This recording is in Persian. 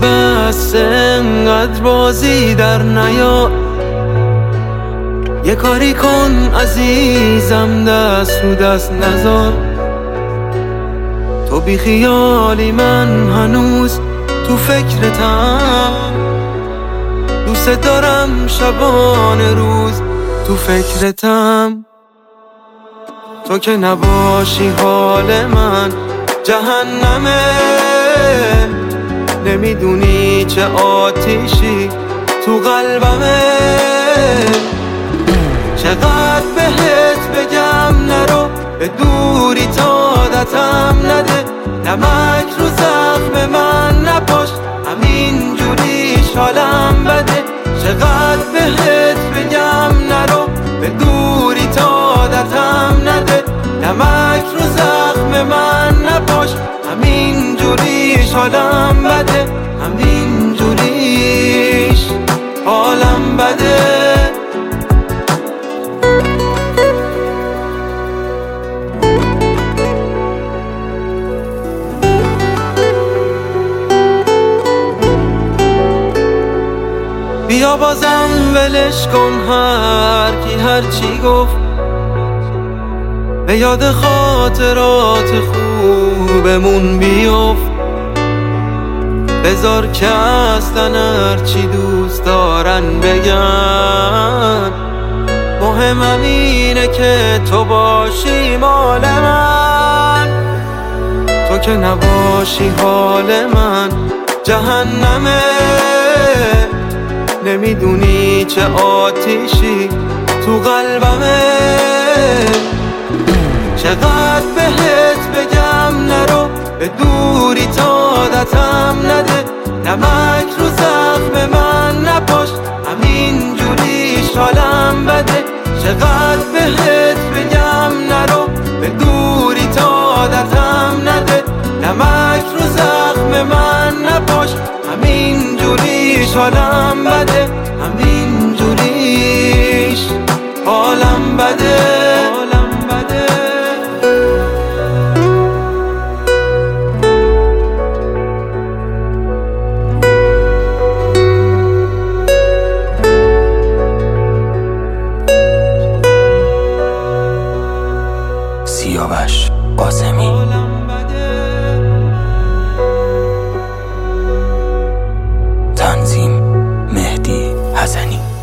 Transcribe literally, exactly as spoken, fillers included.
بس انقدر بازی در نیار، یه کاری کن عزیزم دست رو دست نذار. تو بی خیالی من هنوز تو فکرتم، دوست دارم شبانه روز تو فکرتم. تو که نباشی حال من جهنمه، نمیدونی چه آتیشی تو قلبمه. چقدر بهت بگم نرو، به دوری تا عادتم نده. نمک رو زخم من نپاش، همین جوریش حالم بده. چقدر بهت بگم نرو، به دوری تا عادتم نده. نمک رو زخم من نپاش، همین جوریش حالم بده. همین جوریش حالم بده. بیا بازم ولش کن هر کی هر چی گفت، به یاد خاطرات خوبمون بیفت. بذار که اصلا هر چی دوست دارن بگن، مهم اینه که تو باشی مال من. تو که نباشی حال من جهنمه، نمیدونی چه آتیشی تو قلبمه. چقدر بهت بگم نرو، به دوری تا عادتم نده. نمک رو زخم من نپاش، همین جوریش حالم بده. چقدر بهت بگم نرو، به دوری تا عادتم نده. نمک رو زخم من نپاش، همین جوریش حالم بده. همین جوریش حالم بده. حالم بده. سیاوش قاسمی. تنظیم مهدی حسنی.